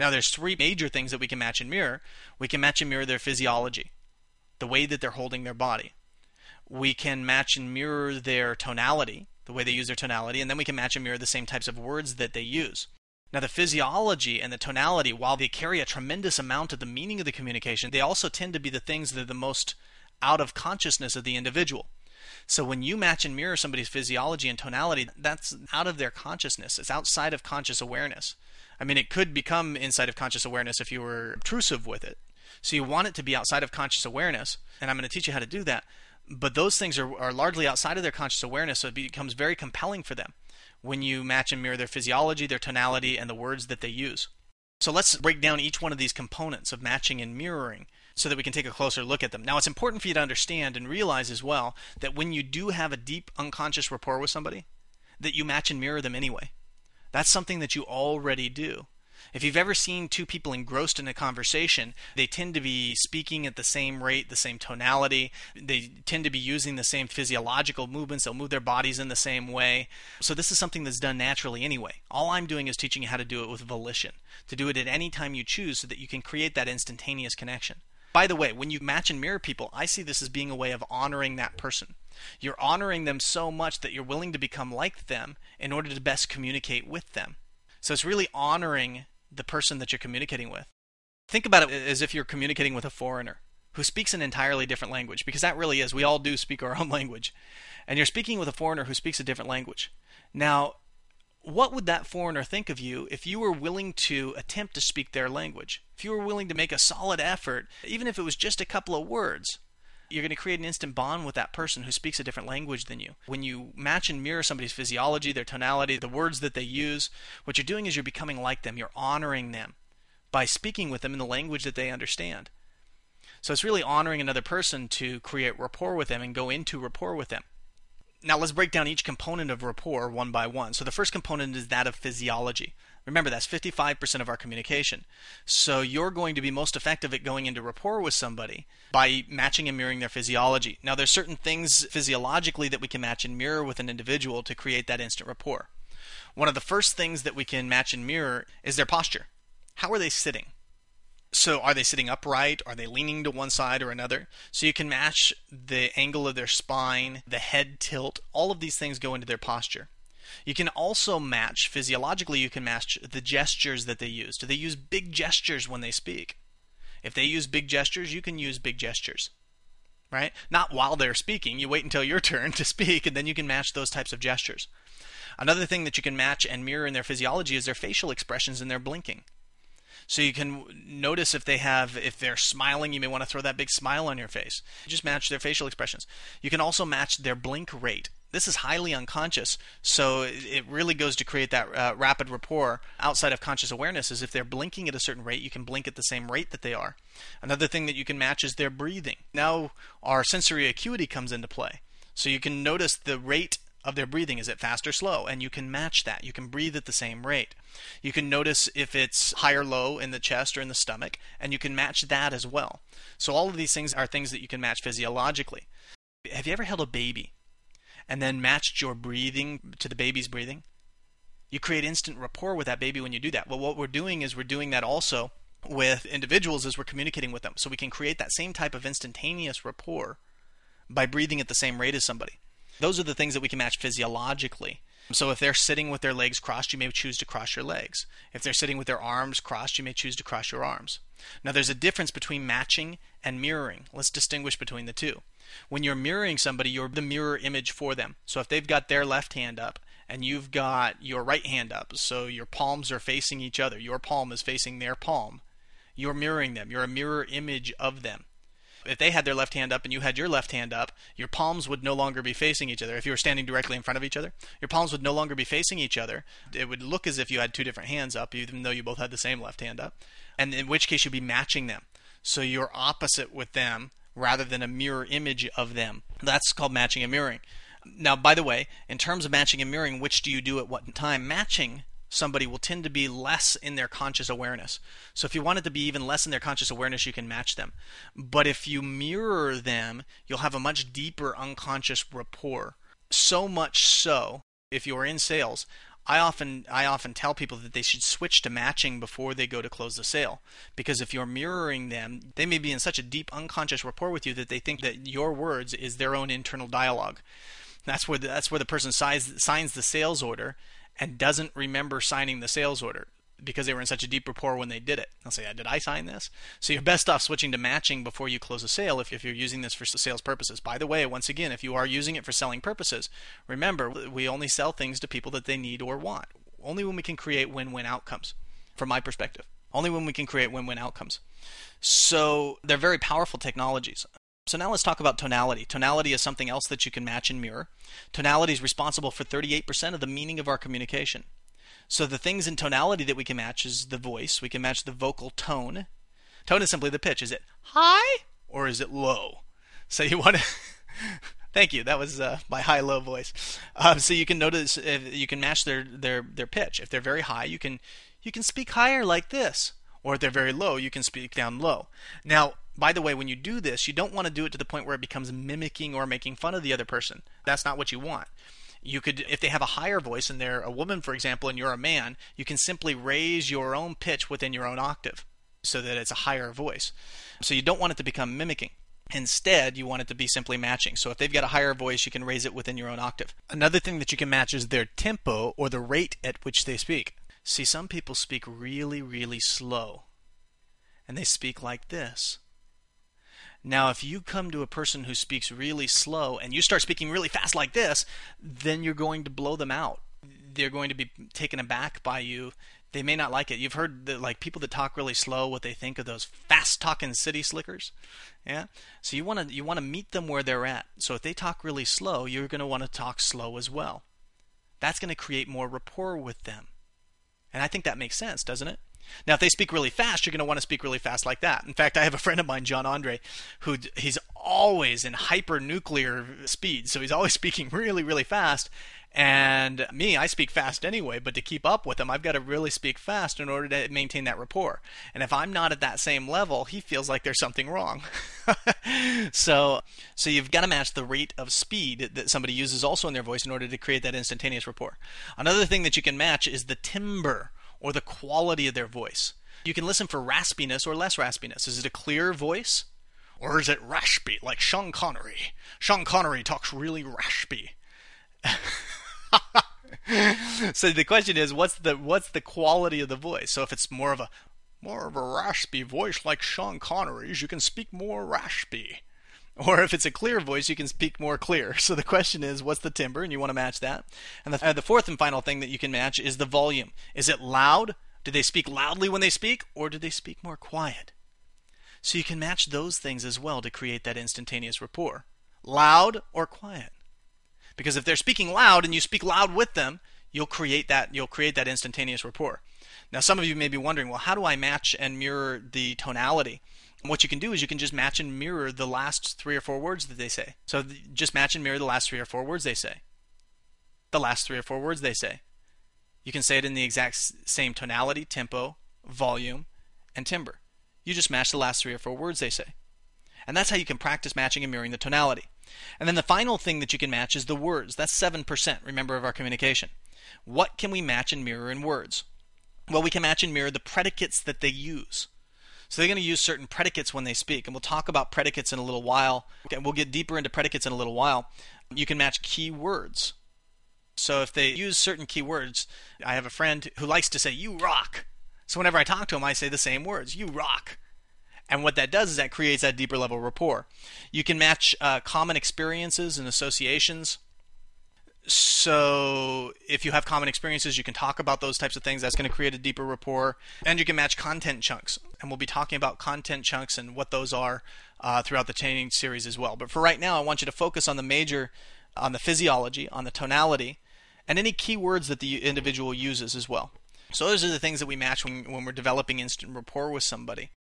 Now there's three major things that we can match and mirror. We can match and mirror their physiology, the way that they're holding their body. We can match and mirror their tonality, the way they use their tonality, and then we can match and mirror the same types of words that they use. Now the physiology and the tonality, while they carry a tremendous amount of the meaning of the communication, they also tend to be the things that are the most out of consciousness of the individual. So when you match and mirror somebody's physiology and tonality, that's out of their consciousness. It's outside of conscious awareness. I mean, it could become inside of conscious awareness if you were obtrusive with it. So you want it to be outside of conscious awareness, and I'm going to teach you how to do that. But those things are largely outside of their conscious awareness, so it becomes very compelling for them when you match and mirror their physiology, their tonality, and the words that they use. So let's break down each one of these components of matching and mirroring so that we can take a closer look at them. Now, it's important for you to understand and realize as well that when you do have a deep unconscious rapport with somebody, that you match and mirror them anyway. That's something that you already do. If you've ever seen two people engrossed in a conversation, they tend to be speaking at the same rate, the same tonality. They tend to be using the same physiological movements. They'll move their bodies in the same way. So this is something that's done naturally anyway. All I'm doing is teaching you how to do it with volition, to do it at any time you choose so that you can create that instantaneous connection. By the way, when you match and mirror people, I see this as being a way of honoring that person. You're honoring them so much that you're willing to become like them in order to best communicate with them. So it's really honoring the person that you're communicating with. Think about it as if you're communicating with a foreigner who speaks an entirely different language, because that really is. We all do speak our own language. And you're speaking with a foreigner who speaks a different language. Now, what would that foreigner think of you if you were willing to attempt to speak their language? If you were willing to make a solid effort, even if it was just a couple of words, you're going to create an instant bond with that person who speaks a different language than you. When you match and mirror somebody's physiology, their tonality, the words that they use, what you're doing is you're becoming like them. You're honoring them by speaking with them in the language that they understand. So it's really honoring another person to create rapport with them and go into rapport with them. Now let's break down each component of rapport one by one. So the first component is that of physiology. Remember, that's 55% of our communication. So you're going to be most effective at going into rapport with somebody by matching and mirroring their physiology. Now there's certain things physiologically that we can match and mirror with an individual to create that instant rapport. One of the first things that we can match and mirror is their posture. How are they sitting? So are they sitting upright? Are they leaning to one side or another? So you can match the angle of their spine, the head tilt. All of these things go into their posture. You can also match, physiologically, you can match the gestures that they use. Do they use big gestures when they speak? If they use big gestures, you can use big gestures, right? Not while they're speaking. You wait until your turn to speak, and then you can match those types of gestures. Another thing that you can match and mirror in their physiology is their facial expressions and their blinking. So you can notice if they're smiling, you may want to throw that big smile on your face. Just match their facial expressions. You can also match their blink rate. This is highly unconscious, so it really goes to create that rapid rapport outside of conscious awareness. Is if they're blinking at a certain rate, you can blink at the same rate that they are. Another thing that you can match is their breathing. Now our sensory acuity comes into play. So you can notice the rate of their breathing. Is it fast or slow? And you can match that. You can breathe at the same rate. You can notice if it's high or low in the chest or in the stomach, and you can match that as well. So all of these things are things that you can match physiologically. Have you ever held a baby and then matched your breathing to the baby's breathing? You create instant rapport with that baby when you do that. Well, what we're doing is we're doing that also with individuals as we're communicating with them. So we can create that same type of instantaneous rapport by breathing at the same rate as somebody. Those are the things that we can match physiologically. So if they're sitting with their legs crossed, you may choose to cross your legs. If they're sitting with their arms crossed, you may choose to cross your arms. Now there's a difference between matching and mirroring. Let's distinguish between the two. When you're mirroring somebody, you're the mirror image for them. So if they've got their left hand up and you've got your right hand up, so your palms are facing each other, your palm is facing their palm, you're mirroring them. You're a mirror image of them. If they had their left hand up and you had your left hand up, your palms would no longer be facing each other. If you were standing directly in front of each other, your palms would no longer be facing each other. It would look as if you had two different hands up, even though you both had the same left hand up. And in which case you'd be matching them. So you're opposite with them rather than a mirror image of them. That's called matching and mirroring. Now, by the way, in terms of matching and mirroring, which do you do at what time? Matching somebody will tend to be less in their conscious awareness. So if you want it to be even less in their conscious awareness, you can match them. But if you mirror them, you'll have a much deeper unconscious rapport. So much so, if you're in sales, I often tell people that they should switch to matching before they go to close the sale, because if you're mirroring them, they may be in such a deep unconscious rapport with you that they think that your words is their own internal dialogue. That's where the person signs the sales order and doesn't remember signing the sales order because they were in such a deep rapport when they did it. They'll say, did I sign this? So you're best off switching to matching before you close a sale if you're using this for sales purposes. By the way, once again, if you are using it for selling purposes, remember, we only sell things to people that they need or want. Only when we can create win-win outcomes, from my perspective. Only when we can create win-win outcomes. So they're very powerful technologies. So now let's talk about tonality. Tonality is something else that you can match and mirror. Tonality is responsible for 38% of the meaning of our communication. So the things in tonality that we can match is the voice. We can match the vocal tone. Tone is simply the pitch. Is it high or is it low? So you want to... Thank you. That was my high-low voice. So you can notice, you can match their pitch. If they're very high, you can speak higher like this. Or if they're very low, you can speak down low. Now, by the way, when you do this, you don't want to do it to the point where it becomes mimicking or making fun of the other person. That's not what you want. You could, if they have a higher voice and they're a woman, for example, and you're a man, you can simply raise your own pitch within your own octave so that it's a higher voice. So you don't want it to become mimicking. Instead, you want it to be simply matching. So if they've got a higher voice, you can raise it within your own octave. Another thing that you can match is their tempo or the rate at which they speak. See, some people speak really, really slow, and they speak like this. Now, if you come to a person who speaks really slow and you start speaking really fast like this, then you're going to blow them out. They're going to be taken aback by you. They may not like it. You've heard that, like, people that talk really slow, what they think of those fast-talking city slickers. Yeah. So you want to meet them where they're at. So if they talk really slow, you're going to want to talk slow as well. That's going to create more rapport with them. And I think that makes sense, doesn't it? Now, if they speak really fast, you're going to want to speak really fast like that. In fact, I have a friend of mine, John Andre, he's always in hyper-nuclear speed. So he's always speaking really, really fast. And me, I speak fast anyway, but to keep up with him, I've got to really speak fast in order to maintain that rapport. And if I'm not at that same level, he feels like there's something wrong. So you've got to match the rate of speed that somebody uses also in their voice in order to create that instantaneous rapport. Another thing that you can match is the timbre or the quality of their voice. You can listen for raspiness or less raspiness. Is it a clear voice? Or is it raspy, like Sean Connery? Sean Connery talks really raspy. So the question is, what's the quality of the voice? So if it's more of a raspy voice like Sean Connery's, you can speak more raspy. Or if it's a clear voice, you can speak more clear. So the question is, what's the timbre? And you want to match that. And the fourth and final thing that you can match is the volume. Is it loud? Do they speak loudly when they speak? Or do they speak more quiet? So you can match those things as well to create that instantaneous rapport. Loud or quiet. Because if they're speaking loud and you speak loud with them, you'll create that instantaneous rapport. Now some of you may be wondering, well, how do I match and mirror the tonality? And what you can do is you can just match and mirror the last 3 or 4 words that they say. So just match and mirror the last 3 or 4 words they say. The last 3 or 4 words they say. You can say it in the exact same tonality, tempo, volume, and timbre. You just match the last 3 or 4 words they say. And that's how you can practice matching and mirroring the tonality. And then the final thing that you can match is the words. That's 7%, remember, of our communication. What can we match and mirror in words? Well, we can match and mirror the predicates that they use. So they're going to use certain predicates when they speak, and we'll talk about predicates in a little while. Okay, we'll get deeper into predicates in a little while. You can match key words. So if they use certain key words, I have a friend who likes to say, "You rock." So whenever I talk to him, I say the same words, "You rock." And what that does is that creates that deeper level rapport. You can match common experiences and associations. So if you have common experiences, you can talk about those types of things. That's going to create a deeper rapport. And you can match content chunks. And we'll be talking about content chunks and what those are throughout the training series as well. But for right now, I want you to focus on the physiology, on the tonality, and any keywords that the individual uses as well. So those are the things that we match when we're developing instant rapport with somebody.